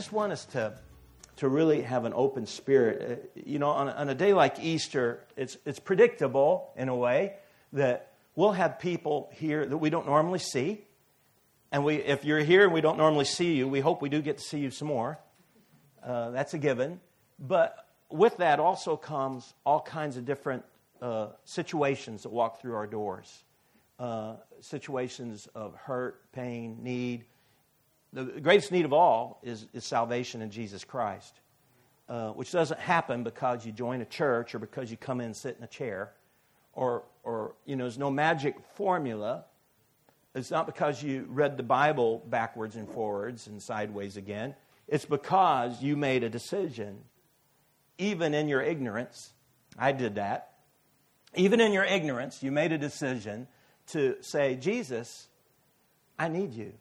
just want us to really have an open spirit. On a day like Easter, it's predictable in a way that we'll have people here that we don't normally see. And if you're here and we don't normally see you, we hope we do get to see you some more. That's a given. But with that also comes all kinds of different situations that walk through our doors. Situations of hurt, pain, need. The greatest need of all is salvation in Jesus Christ, which doesn't happen because you join a church or because you come in and sit in a chair, or there's no magic formula. It's not because you read the Bible backwards and forwards and sideways again. It's because you made a decision, even in your ignorance. I did that. Even in your ignorance, you made a decision to say, Jesus, I need you.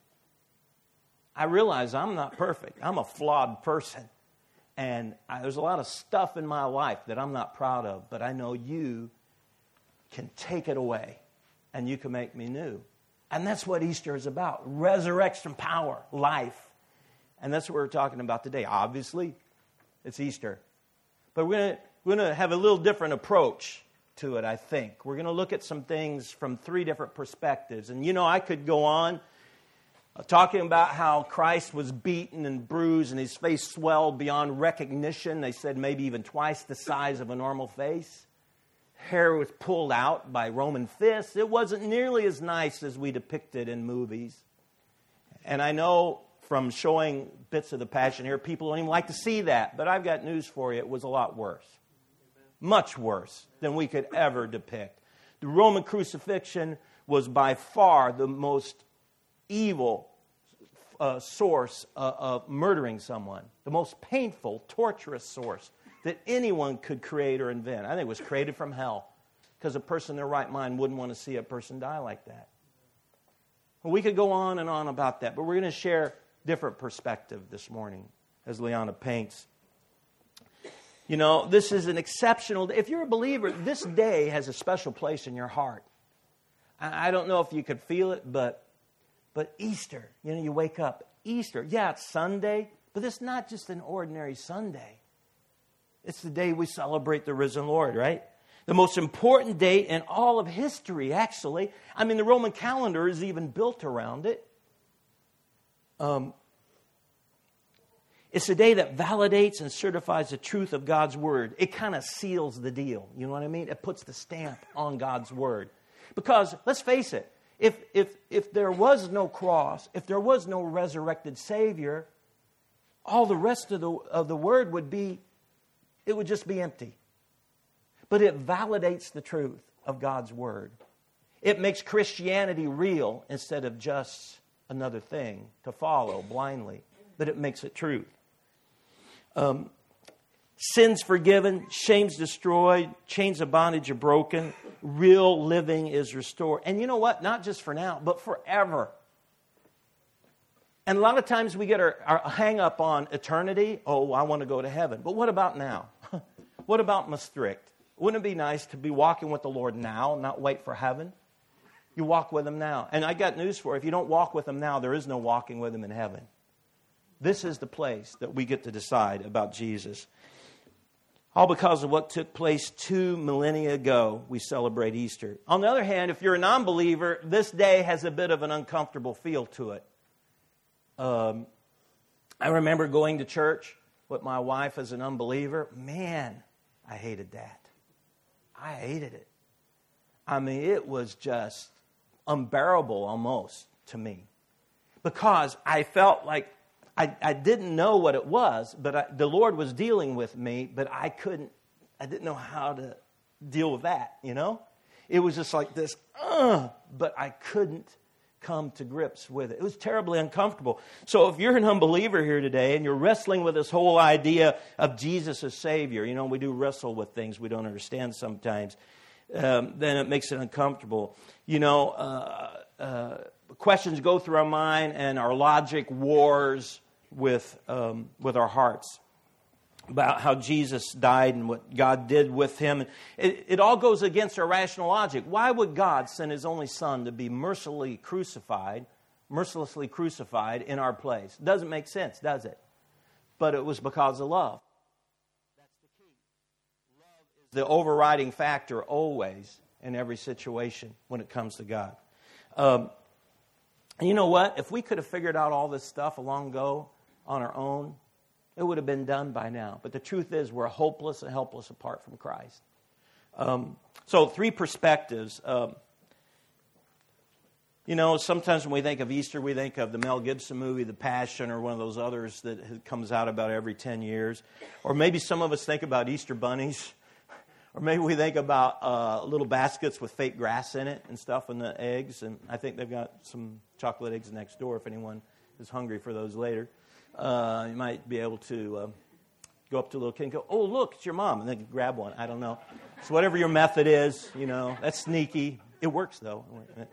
I realize I'm not perfect. I'm a flawed person. And there's a lot of stuff in my life that I'm not proud of, but I know you can take it away and you can make me new. And that's what Easter is about. Resurrection power, life. And that's what we're talking about today. Obviously, it's Easter. But we're going to have a little different approach to it, I think. We're going to look at some things from three different perspectives. And I could go on talking about how Christ was beaten and bruised and his face swelled beyond recognition. They said maybe even twice the size of a normal face. Hair was pulled out by Roman fists. It wasn't nearly as nice as we depict it in movies. And I know from showing bits of the Passion here, people don't even like to see that. But I've got news for you. It was a lot worse. Much worse than we could ever depict. The Roman crucifixion was by far the most evil source of murdering someone. The most painful, torturous source that anyone could create or invent. I think it was created from hell because a person in their right mind wouldn't want to see a person die like that. Well, we could go on and on about that, but we're going to share different perspective this morning as Liana paints. This is an exceptional day. If you're a believer, this day has a special place in your heart. I don't know if you could feel it, but Easter, you wake up. Easter, yeah, it's Sunday, but it's not just an ordinary Sunday. It's the day we celebrate the risen Lord, right? The most important day in all of history, actually. I mean, the Roman calendar is even built around it. It's a day that validates and certifies the truth of God's Word. It kind of seals the deal. You know what I mean? It puts the stamp on God's Word. Because, let's face it, if there was no cross, if there was no resurrected Savior, all the rest of the Word would just be empty. But it validates the truth of God's Word. It makes Christianity real instead of just another thing to follow blindly. But it makes it truth. Sins forgiven, shames destroyed, chains of bondage are broken, real living is restored. And you know what? Not just for now, but forever. And a lot of times we get our hang up on eternity. Oh, I want to go to heaven. But what about now? What about Maastricht? Wouldn't it be nice to be walking with the Lord now, not wait for heaven? You walk with Him now. And I got news for you. If you don't walk with Him now, there is no walking with Him in heaven. This is the place that we get to decide about Jesus. All because of what took place 2 millennia ago, we celebrate Easter. On the other hand, if you're a non-believer, this day has a bit of an uncomfortable feel to it. I remember going to church with my wife as an unbeliever. Man, I hated that. I hated it. I mean, it was just unbearable almost to me. Because I felt like I didn't know what it was, but the Lord was dealing with me, but I didn't know how to deal with that, It was just like this, but I couldn't come to grips with it. It was terribly uncomfortable. So if you're an unbeliever here today and you're wrestling with this whole idea of Jesus as Savior, we do wrestle with things we don't understand sometimes, then it makes it uncomfortable. Questions go through our mind and our logic wars with our hearts about how Jesus died and what God did with Him. It all goes against our rational logic. Why would God send His only Son to be mercilessly crucified in our place? It doesn't make sense, does it? but it was because of love. That's the key. Love is the overriding factor always in every situation when it comes to God. You know what? If we could have figured out all this stuff a long ago on our own, it would have been done by now. But the truth is we're hopeless and helpless apart from Christ. So 3 perspectives. You know, sometimes when we think of Easter, we think of the Mel Gibson movie, The Passion, or one of those others that comes out about every 10 years. Or maybe some of us think about Easter bunnies. Or maybe we think about little baskets with fake grass in it and stuff and the eggs. And I think they've got some chocolate eggs next door if anyone is hungry for those later. You might be able to go up to a little kid and go, oh, look, it's your mom. And then grab one. I don't know. So whatever your method is, you know, that's sneaky. It works, though.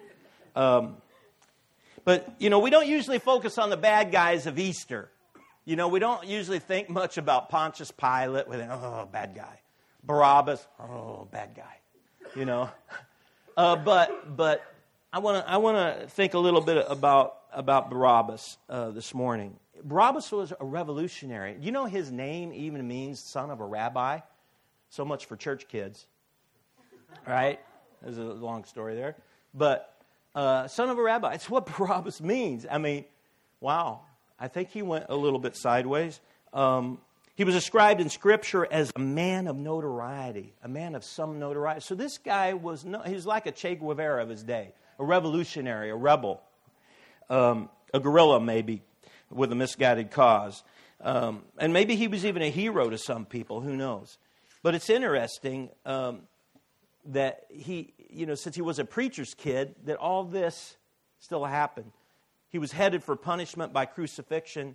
But, you know, we don't usually focus on the bad guys of Easter. You know, we don't usually think much about Pontius Pilate. We think, oh, bad guy. Barabbas, oh, bad guy. You know. But I want to think a little bit about Barabbas this morning. Barabbas was a revolutionary. You know his name even means son of a rabbi? So much for church kids. Right? There's a long story there. But son of a rabbi, it's what Barabbas means. I mean, wow. I think he went a little bit sideways. He was described in Scripture as a man of notoriety, a man of some notoriety. So this guy he was like a Che Guevara of his day, a revolutionary, a rebel, a guerrilla maybe, with a misguided cause. And maybe he was even a hero to some people, who knows. But it's interesting that he, you know, since he was a preacher's kid, that all this still happened. He was headed for punishment by crucifixion,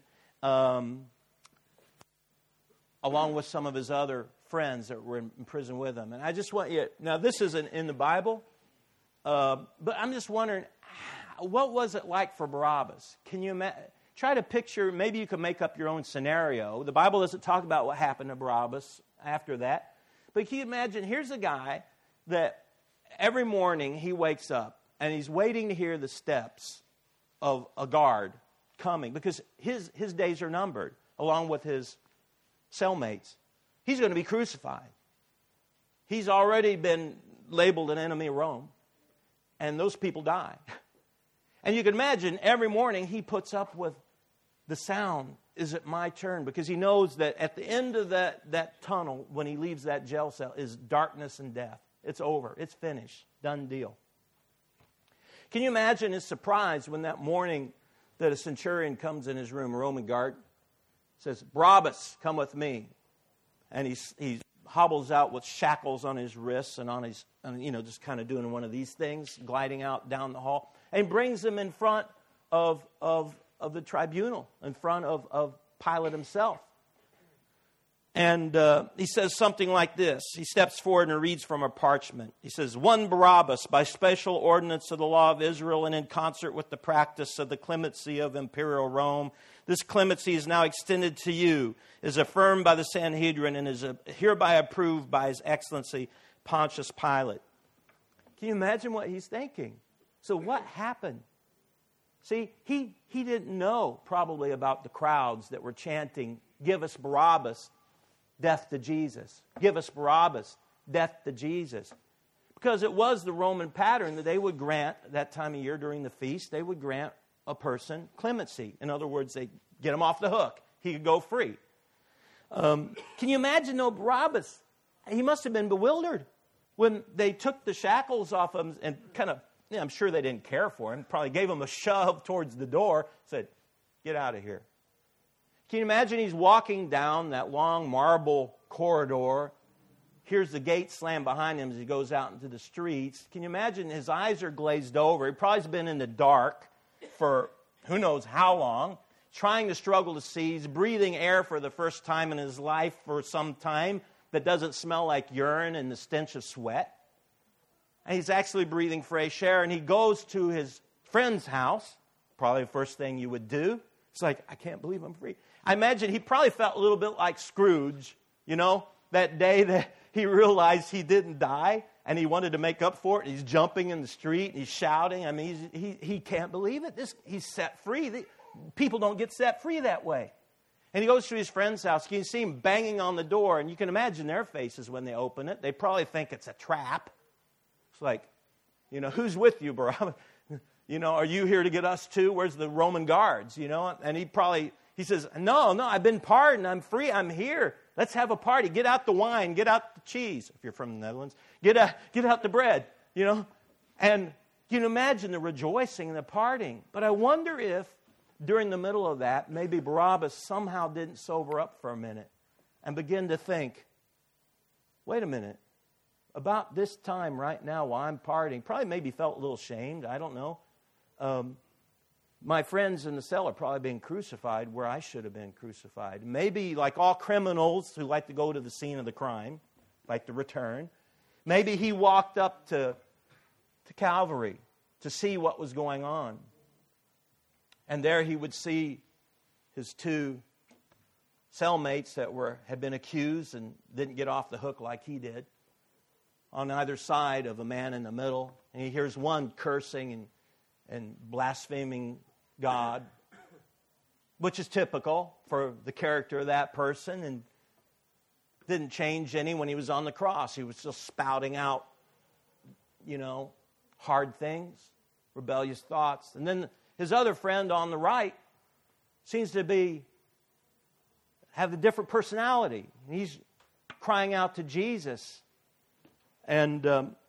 along with some of his other friends that were in prison with him. And I just want you, now this isn't in the Bible, but I'm just wondering, what was it like for Barabbas? Can you try to picture, maybe you can make up your own scenario. The Bible doesn't talk about what happened to Barabbas after that. But can you imagine, here's a guy that every morning he wakes up and he's waiting to hear the steps of a guard coming, because his days are numbered, along with his cellmates. He's going to be crucified. He's already been labeled an enemy of Rome, and those people die. And you can imagine every morning he puts up with the sound, is it my turn? Because he knows that at the end of that tunnel, when he leaves that jail cell, is darkness and death. It's over. It's finished. Done deal. Can you imagine his surprise when that morning that a centurion comes in his room, a Roman guard, says, Barabbas, come with me. And he hobbles out with shackles on his wrists and on his, just kind of doing one of these things, gliding out down the hall, and brings him in front of the tribunal, in front of Pilate himself. And he says something like this. He steps forward and reads from a parchment. He says, one Barabbas, by special ordinance of the law of Israel and in concert with the practice of the clemency of imperial Rome, this clemency is now extended to you, is affirmed by the Sanhedrin, and is hereby approved by His Excellency Pontius Pilate. Can you imagine what he's thinking? So what happened? See, he didn't know probably about the crowds that were chanting, give us Barabbas, death to Jesus. Give us Barabbas, death to Jesus. Because it was the Roman pattern that they would grant, that time of year during the feast, they would grant a person clemency. In other words, they get him off the hook. He could go free. Can you imagine, though, Barabbas? He must have been bewildered when they took the shackles off him and kind of, I'm sure they didn't care for him, probably gave him a shove towards the door, said, get out of here. Can you imagine he's walking down that long marble corridor, hears the gate slam behind him as he goes out into the streets. Can you imagine his eyes are glazed over? He probably's been in the dark for who knows how long, trying to struggle to see. He's breathing air for the first time in his life for some time that doesn't smell like urine and the stench of sweat. And he's actually breathing fresh air, and he goes to his friend's house, probably the first thing you would do. It's like, I can't believe I'm free. I imagine he probably felt a little bit like Scrooge, that day that he realized he didn't die and he wanted to make up for it. He's jumping in the street and he's shouting. I mean, he can't believe it. He's set free. People don't get set free that way. And he goes to his friend's house. You can see him banging on the door, and you can imagine their faces when they open it. They probably think it's a trap. It's like, who's with you, Barabbas? Are you here to get us too? Where's the Roman guards, And he says, no, I've been pardoned. I'm free. I'm here. Let's have a party. Get out the wine. Get out the cheese, if you're from the Netherlands. Get out the bread, And you can imagine the rejoicing and the partying. But I wonder if during the middle of that, maybe Barabbas somehow didn't sober up for a minute and begin to think, wait a minute, about this time right now while I'm partying, probably maybe felt a little shamed, I don't know. My friends in the cell are probably being crucified where I should have been crucified. Maybe like all criminals who like to go to the scene of the crime, like to return, maybe he walked up to Calvary to see what was going on. And there he would see his two cellmates that had been accused and didn't get off the hook like he did, on either side of a man in the middle. And he hears one cursing and blaspheming God, which is typical for the character of that person, and didn't change any when he was on the cross. He was still spouting out, hard things, rebellious thoughts. And then his other friend on the right seems to have a different personality. He's crying out to Jesus. And,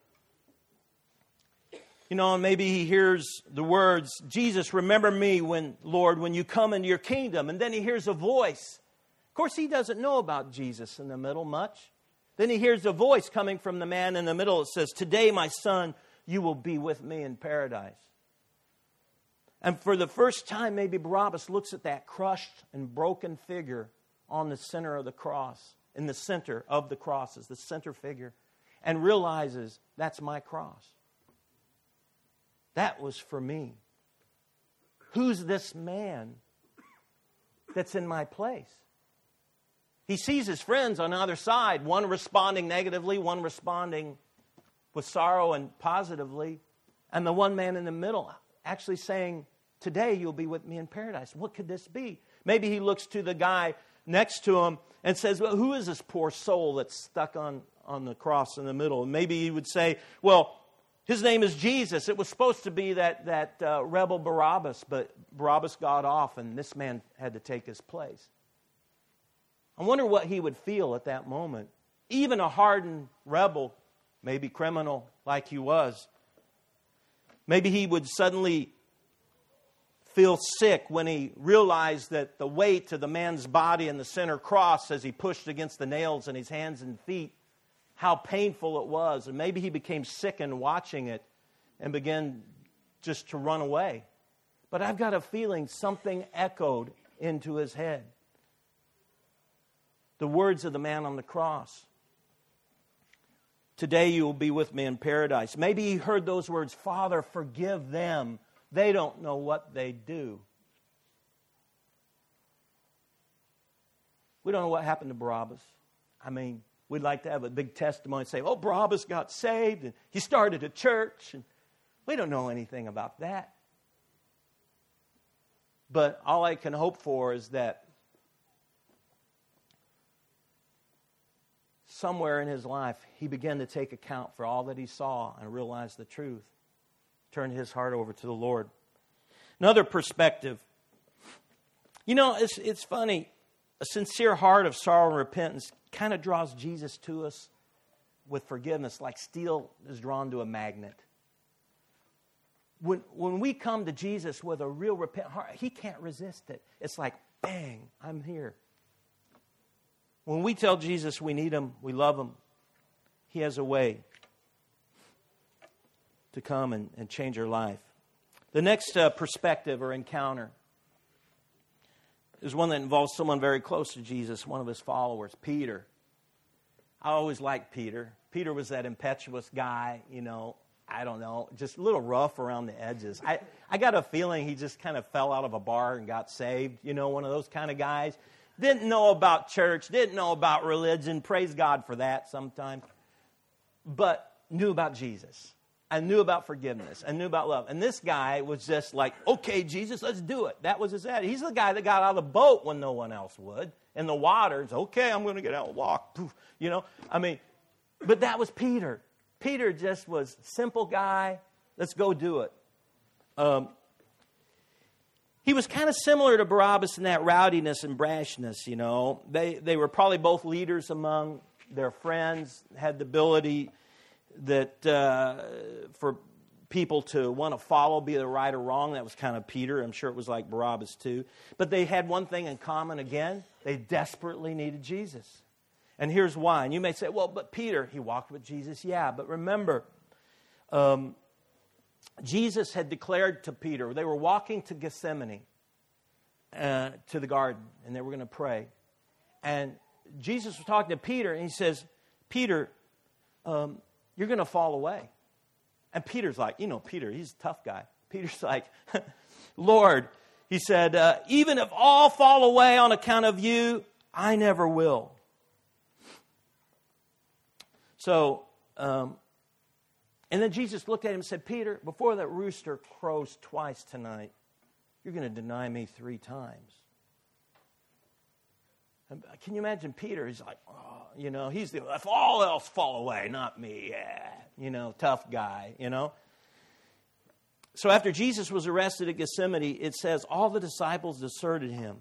and maybe he hears the words, Jesus, remember me Lord, when you come into your kingdom. And then he hears a voice. Of course, he doesn't know about Jesus in the middle much. Then he hears a voice coming from the man in the middle. It says, today, my son, you will be with me in paradise. And for the first time, maybe Barabbas looks at that crushed and broken figure on the center of the cross, in the center of the cross is the center figure, and realizes that's my cross. That was for me. Who's this man that's in my place? He sees his friends on the other side, one responding negatively, one responding with sorrow and positively, and the one man in the middle actually saying, today you'll be with me in paradise. What could this be? Maybe he looks to the guy next to him and says, well, who is this poor soul that's stuck on the cross in the middle? And maybe he would say, well, his name is Jesus. It was supposed to be that rebel Barabbas, but Barabbas got off and this man had to take his place. I wonder what he would feel at that moment. Even a hardened rebel, maybe criminal like he was, maybe he would suddenly feel sick when he realized that the weight of the man's body in the center cross as he pushed against the nails in his hands and feet, how painful it was. And maybe he became sickened watching it and began just to run away. But I've got a feeling something echoed into his head. The words of the man on the cross. Today you will be with me in paradise. Maybe he heard those words, Father, forgive them. They don't know what they do. We don't know what happened to Barabbas. I mean, we'd like to have a big testimony and say, oh, Barabbas got saved and he started a church. And we don't know anything about that. But all I can hope for is that somewhere in his life, he began to take account for all that he saw and realized the truth. Turned his heart over to the Lord. Another perspective. It's funny. A sincere heart of sorrow and repentance kind of draws Jesus to us with forgiveness, like steel is drawn to a magnet. When we come to Jesus with a real repentant heart, he can't resist it. It's like, bang, I'm here. When we tell Jesus we need him, we love him, he has a way to come and change our life. The next perspective or encounter is one that involves someone very close to Jesus, one of his followers, Peter. I always liked Peter. Peter was that impetuous guy, I don't know, just a little rough around the edges. I got a feeling he just kind of fell out of a bar and got saved, one of those kind of guys. Didn't know about church, didn't know about religion, praise God for that sometimes, but knew about Jesus. I knew about forgiveness. I knew about love. And this guy was just like, okay, Jesus, let's do it. That was his attitude. He's the guy that got out of the boat when no one else would. In the waters, okay, I'm going to get out and walk. Poof, but that was Peter. Peter just was a simple guy. Let's go do it. He was kind of similar to Barabbas in that rowdiness and brashness, They were probably both leaders among their friends, had the ability that for people to want to follow, be the right or wrong. That was kind of Peter. I'm sure it was like Barabbas too. But they had one thing in common again. They desperately needed Jesus. And here's why. And you may say, well, but Peter, he walked with Jesus. Yeah, but remember, Jesus had declared to Peter, they were walking to Gethsemane, to the garden, and they were going to pray. And Jesus was talking to Peter, and he says, Peter, you're going to fall away. And Peter's like, Peter, he's a tough guy. Peter's like, Lord, he said, even if all fall away on account of you, I never will. So, and then Jesus looked at him and said, Peter, before that rooster crows twice tonight, you're going to deny me 3 times. And can you imagine Peter? He's like, he's if all else fall away, not me. Yeah, tough guy, So after Jesus was arrested at Gethsemane, it says all the disciples deserted him.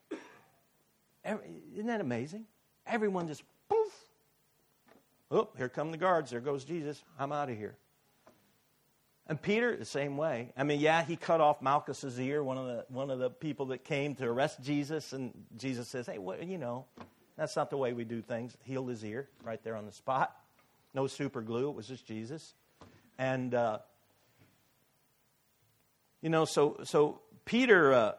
Isn't that amazing? Everyone just, poof. Oh, here come the guards. There goes Jesus. I'm out of here. And Peter, the same way. I mean, yeah, he cut off Malchus's ear, one of the people that came to arrest Jesus. And Jesus says, hey, that's not the way we do things. Healed his ear right there on the spot. No super glue. It was just Jesus. And, so Peter,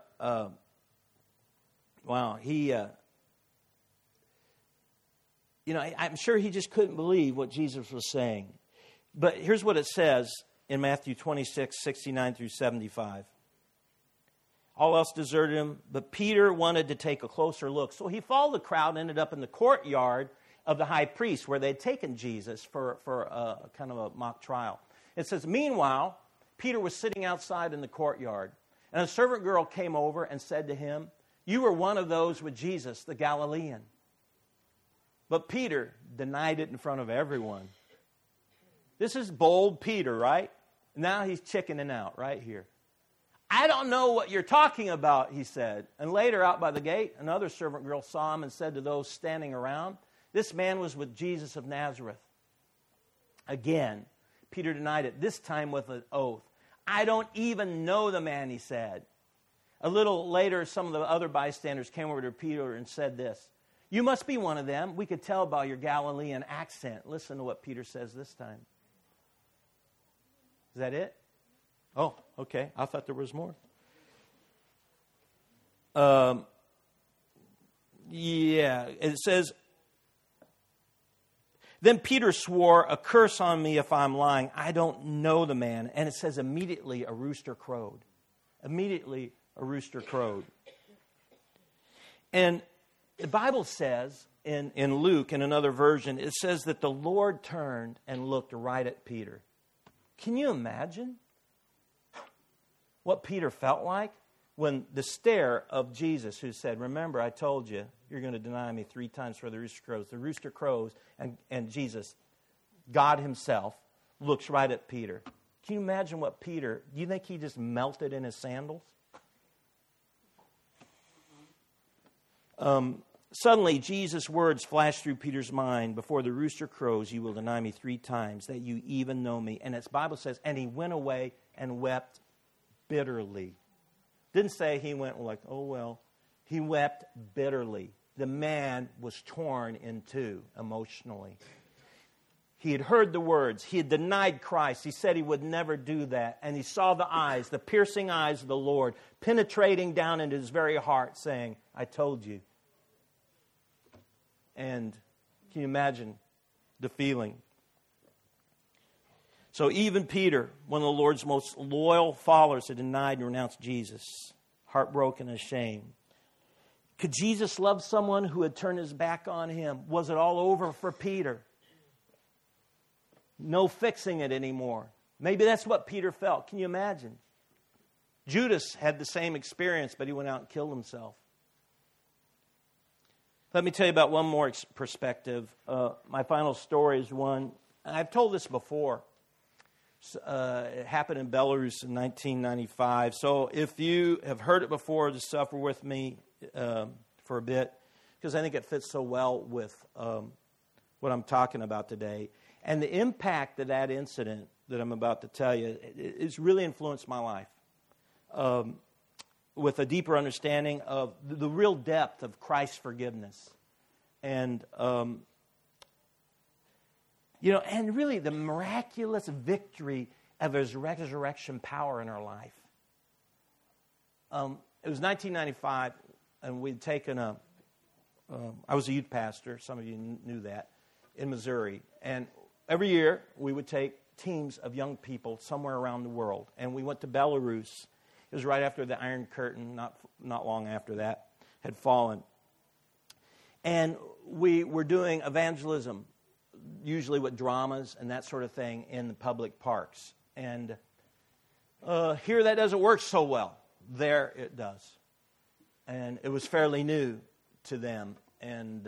I'm sure he just couldn't believe what Jesus was saying. But here's what it says in Matthew 26, 69 through 75. All else deserted him, but Peter wanted to take a closer look. So he followed the crowd and ended up in the courtyard of the high priest where they'd taken Jesus for a kind of a mock trial. It says, meanwhile, Peter was sitting outside in the courtyard, and a servant girl came over and said to him, you were one of those with Jesus, the Galilean. But Peter denied it in front of everyone. This is bold Peter, right? Now he's chickening out right here. I don't know what you're talking about, he said. And later out by the gate, another servant girl saw him and said to those standing around, this man was with Jesus of Nazareth. Again, Peter denied it, this time with an oath. I don't even know the man, he said. A little later, some of the other bystanders came over to Peter and said this, you must be one of them. We could tell by your Galilean accent. Listen to what Peter says this time. Is that it? Oh, okay. I thought there was more. It says, then Peter swore, a curse on me if I'm lying. I don't know the man. And it says immediately a rooster crowed. Immediately a rooster crowed. And the Bible says in Luke, in another version, it says that the Lord turned and looked right at Peter. Can you imagine what Peter felt like when the stare of Jesus, who said, remember, I told you, you're going to deny me 3 times for the rooster crows. The rooster crows, and Jesus, God himself, looks right at Peter. Can you imagine what Peter, do you think he just melted in his sandals? Suddenly, Jesus' words flashed through Peter's mind. Before the rooster crows, you will deny me 3 times, that you even know me. And its Bible says, and he went away and wept bitterly. Didn't say he went like, oh, well. He wept bitterly. The man was torn in two emotionally. He had heard the words. He had denied Christ. He said he would never do that. And he saw the eyes, the piercing eyes of the Lord, penetrating down into his very heart, saying, I told you. And can you imagine the feeling? So even Peter, one of the Lord's most loyal followers, had denied and renounced Jesus, heartbroken and ashamed. Could Jesus love someone who had turned his back on him? Was it all over for Peter? No fixing it anymore. Maybe that's what Peter felt. Can you imagine? Judas had the same experience, but he went out and killed himself. Let me tell you about one more perspective. My final story is one, and I've told this before. It happened in Belarus in 1995. So if you have heard it before, just suffer with me for a bit, because I think it fits so well with what I'm talking about today. And the impact of that incident that I'm about to tell you, it's really influenced my life. With a deeper understanding of the real depth of Christ's forgiveness. And, and really the miraculous victory of His resurrection power in our life. It was 1995, and we'd taken I was a youth pastor, some of you knew that, in Missouri. And every year we would take teams of young people somewhere around the world. And we went to Belarus. It was right after the Iron Curtain, not long after that, had fallen. And we were doing evangelism, usually with dramas and that sort of thing in the public parks. And here that doesn't work so well. There it does. And it was fairly new to them. And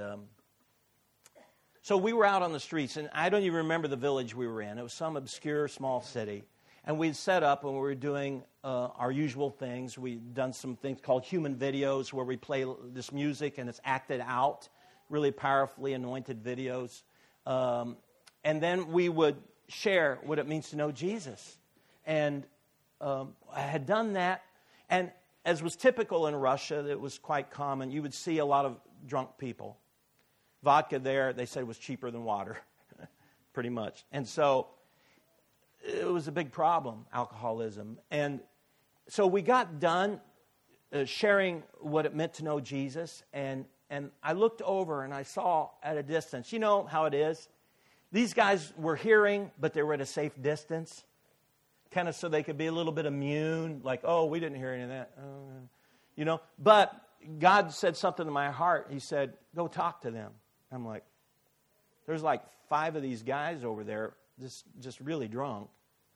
so we were out on the streets, and I don't even remember the village we were in. It was some obscure small city. And we'd set up and we were doing our usual things. We'd done some things called human videos where we play this music and it's acted out, really powerfully anointed videos. And then we would share what it means to know Jesus. And I had done that. And as was typical in Russia, it was quite common, you would see a lot of drunk people. Vodka there, they said, was cheaper than water, pretty much. And so it was a big problem, alcoholism. And so we got done sharing what it meant to know Jesus. And I looked over and I saw at a distance, you know how it is. These guys were hearing, but they were at a safe distance, kind of so they could be a little bit immune, like, oh, we didn't hear any of that. But God said something to my heart. He said, go talk to them. I'm like, there's like 5 of these guys over there just really drunk.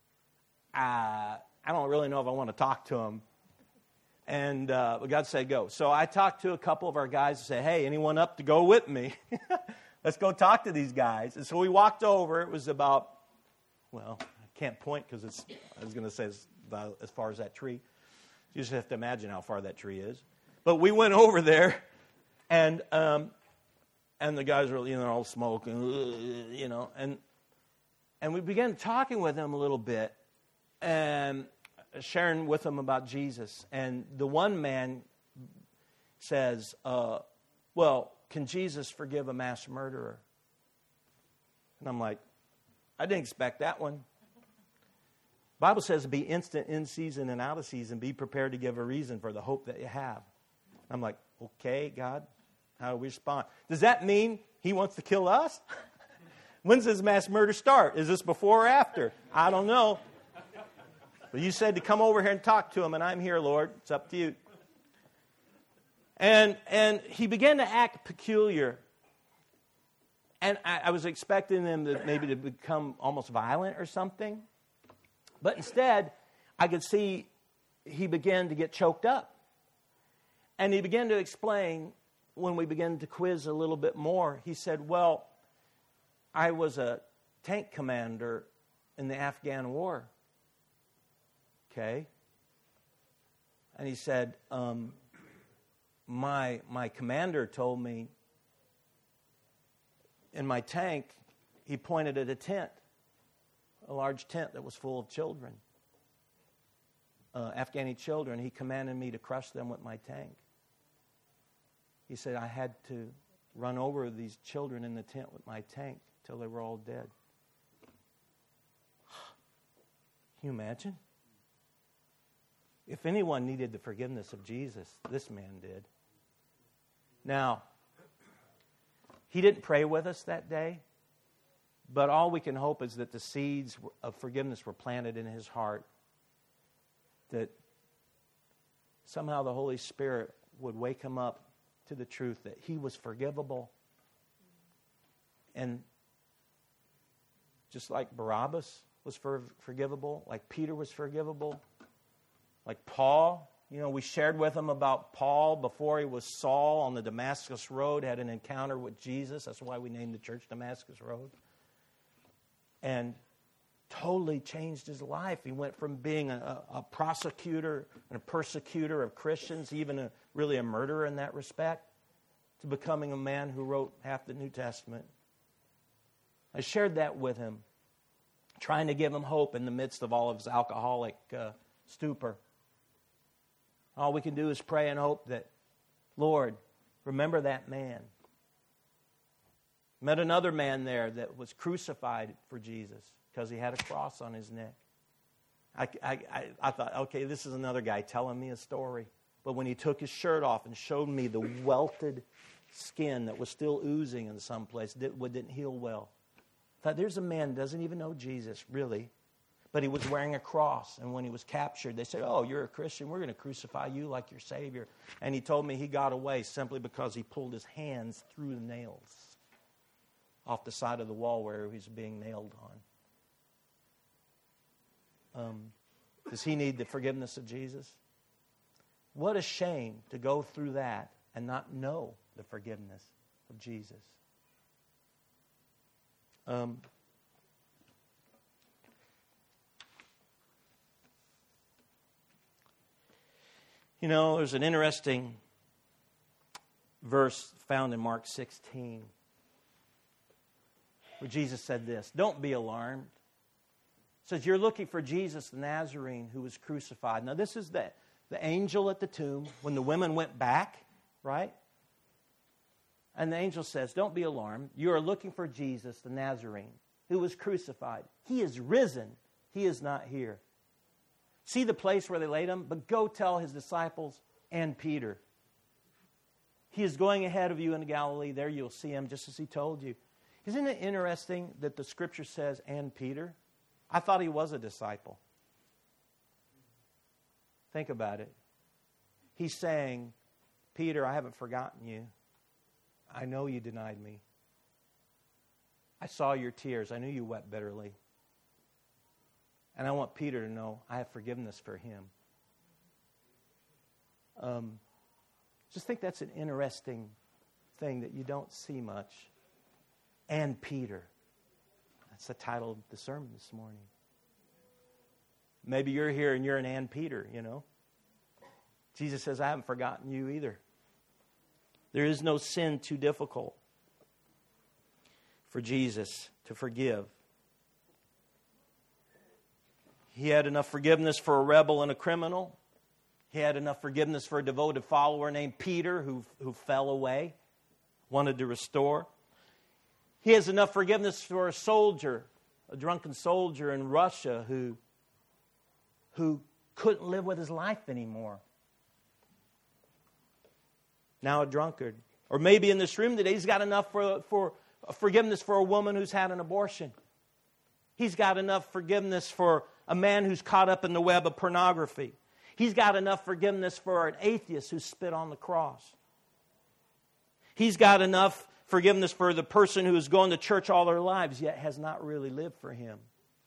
I don't really know if I want to talk to them. And but God said, go. So I talked to a couple of our guys and said, hey, anyone up to go with me? Let's go talk to these guys. And so we walked over. It was about, well, I can't point because I was going to say it's about as far as that tree. You just have to imagine how far that tree is. But we went over there, and the guys were, all smoking, and we began talking with them a little bit and sharing with them about Jesus. And the one man says, well, can Jesus forgive a mass murderer? And I'm like, I didn't expect that one. The Bible says be instant in season and out of season. Be prepared to give a reason for the hope that you have. I'm like, okay, God, how do we respond? Does that mean He wants to kill us? When does mass murder start? Is this before or after? I don't know. But you said to come over here and talk to him, and I'm here, Lord. It's up to you. And he began to act peculiar. And I was expecting him to become almost violent or something. But instead, I could see he began to get choked up. And he began to explain, when we began to quiz a little bit more, he said, well, I was a tank commander in the Afghan war. Okay? And he said, my commander told me in my tank, he pointed at a tent, a large tent that was full of children, Afghani children. He commanded me to crush them with my tank. He said, I had to run over these children in the tent with my tank till they were all dead. Can you imagine? If anyone needed the forgiveness of Jesus, this man did. Now, he didn't pray with us that day, but all we can hope is that the seeds of forgiveness were planted in his heart, that somehow the Holy Spirit would wake him up to the truth that he was forgivable. And just like Barabbas was forgivable, like Peter was forgivable, like Paul. You know, we shared with him about Paul before he was Saul on the Damascus Road, had an encounter with Jesus. That's why we named the church Damascus Road. And totally changed his life. He went from being a prosecutor and a persecutor of Christians, even really a murderer in that respect, to becoming a man who wrote half the New Testament. I shared that with him, trying to give him hope in the midst of all of his alcoholic stupor. All we can do is pray and hope that, Lord, remember that man. Met another man there that was crucified for Jesus because he had a cross on his neck. I thought, okay, this is another guy telling me a story. But when he took his shirt off and showed me the welted skin that was still oozing in some place, didn't heal well, I thought, there's a man who doesn't even know Jesus, really. But he was wearing a cross, and when he was captured, they said, oh, you're a Christian, we're going to crucify you like your Savior. And he told me he got away simply because he pulled his hands through the nails off the side of the wall where he was being nailed on. Does he need the forgiveness of Jesus? What a shame to go through that and not know the forgiveness of Jesus. You know, there's an interesting verse found in Mark 16 where Jesus said this, don't be alarmed. It says, you're looking for Jesus the Nazarene who was crucified. Now, this is the angel at the tomb when the women went back, right? And the angel says, don't be alarmed. You are looking for Jesus the Nazarene who was crucified. He is risen. He is not here. See the place where they laid him, but go tell his disciples and Peter. He is going ahead of you into Galilee. There you'll see him just as he told you. Isn't it interesting that the scripture says, and Peter? I thought he was a disciple. Think about it. He's saying, Peter, I haven't forgotten you. I know you denied me. I saw your tears. I knew you wept bitterly. And I want Peter to know I have forgiveness for him. Just think that's an interesting thing that you don't see much. And Peter. That's the title of the sermon this morning. Maybe you're here and you're an and Peter, you know. Jesus says, I haven't forgotten you either. There is no sin too difficult for Jesus to forgive. He had enough forgiveness for a rebel and a criminal. He had enough forgiveness for a devoted follower named Peter who fell away, wanted to restore. He has enough forgiveness for a soldier, a drunken soldier in Russia who couldn't live with his life anymore. Now a drunkard. Or maybe in this room today, he's got enough for forgiveness for a woman who's had an abortion. He's got enough forgiveness for a man who's caught up in the web of pornography. He's got enough forgiveness for an atheist who spit on the cross. He's got enough forgiveness for the person who has gone to church all their lives yet has not really lived for him.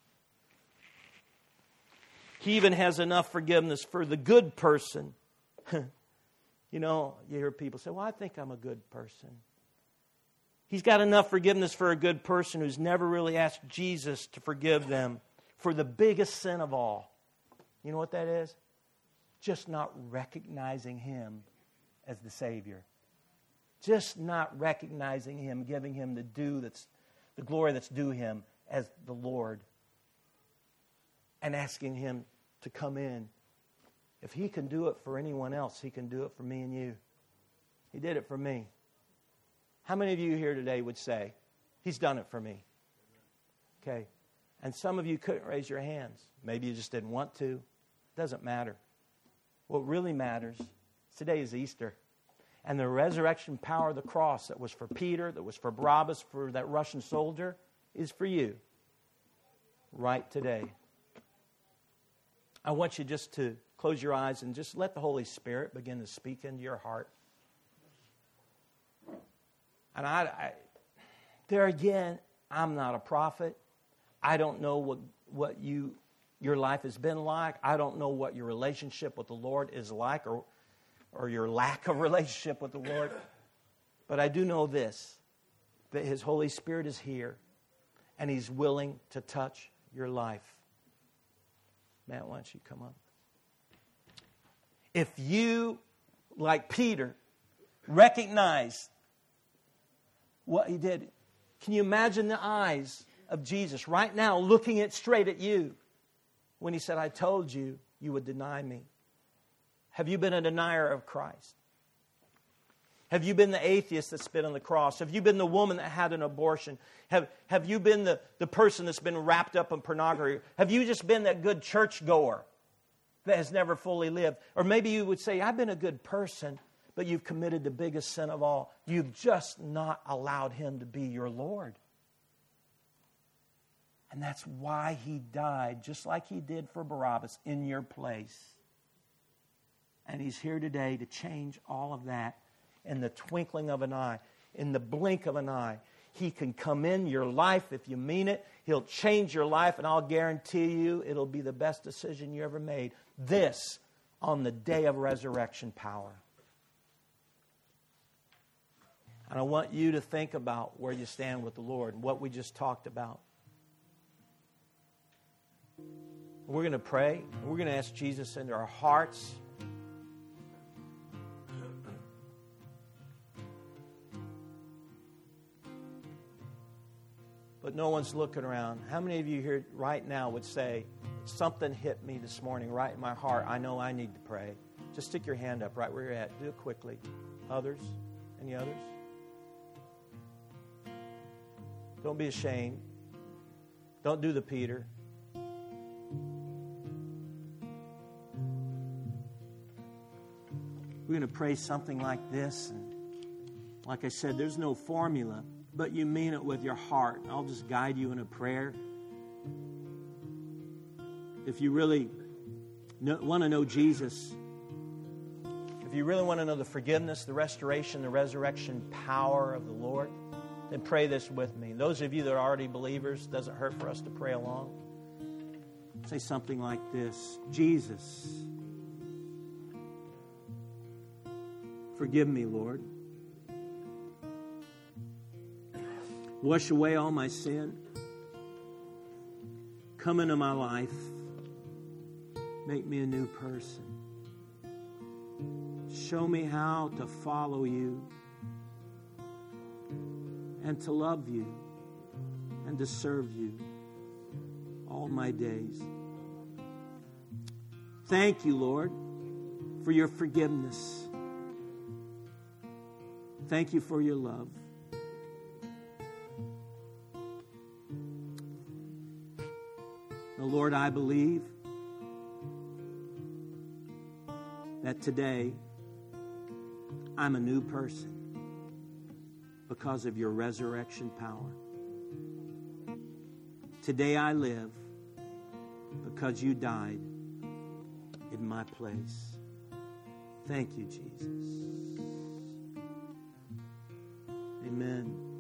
He even has enough forgiveness for the good person. You know, you hear people say, well, I think I'm a good person. He's got enough forgiveness for a good person who's never really asked Jesus to forgive them for the biggest sin of all. You know what that is? Just not recognizing Him as the Savior. Just not recognizing Him, giving Him the glory that's due Him as the Lord. And asking Him to come in. If He can do it for anyone else, He can do it for me and you. He did it for me. How many of you here today would say, He's done it for me? Okay. And some of you couldn't raise your hands. Maybe you just didn't want to. It doesn't matter. What really matters, today is Easter. And the resurrection power of the cross that was for Peter, that was for Barabbas, for that Russian soldier, is for you. Right today. I want you just to close your eyes and just let the Holy Spirit begin to speak into your heart. And there again, I'm not a prophet. I don't know what your life has been like. I don't know what your relationship with the Lord is like, or your lack of relationship with the Lord. But I do know this, that His Holy Spirit is here, and He's willing to touch your life. Matt, why don't you come up? If you, like Peter, recognize what he did, can you imagine the eyes of Jesus right now looking it straight at you when He said, I told you you would deny me? Have you been a denier of Christ? Have you been the atheist that spit on the cross? Have you been the woman that had an abortion? Have you been the person that's been wrapped up in pornography? Have you just been that good churchgoer that has never fully lived? Or maybe you would say, I've been a good person, but you've committed the biggest sin of all. You've just not allowed Him to be your Lord. And that's why He died, just like He did for Barabbas, in your place. And He's here today to change all of that in the twinkling of an eye, in the blink of an eye. He can come in your life if you mean it. He'll change your life, and I'll guarantee you it'll be the best decision you ever made. This on the day of resurrection power. And I want you to think about where you stand with the Lord and what we just talked about. We're going to pray. We're going to ask Jesus into our hearts. But no one's looking around. How many of you here right now would say, something hit me this morning right in my heart. I know I need to pray. Just stick your hand up right where you're at. Do it quickly. Others? Any others? Don't be ashamed. Don't do the Peter. We're going to pray something like this. And like I said, there's no formula, but you mean it with your heart. I'll just guide you in a prayer. If you really want to know Jesus, if you really want to know the forgiveness, the restoration, the resurrection power of the Lord, then pray this with me. Those of you that are already believers, it doesn't hurt for us to pray along. Say something like this: Jesus, forgive me, Lord. Wash away all my sin. Come into my life. Make me a new person. Show me how to follow you and to love you and to serve you all my days. Thank you, Lord, for your forgiveness. Thank you for your love. Now, Lord, I believe that today I'm a new person because of your resurrection power. Today I live because you died in my place. Thank you, Jesus. Amen.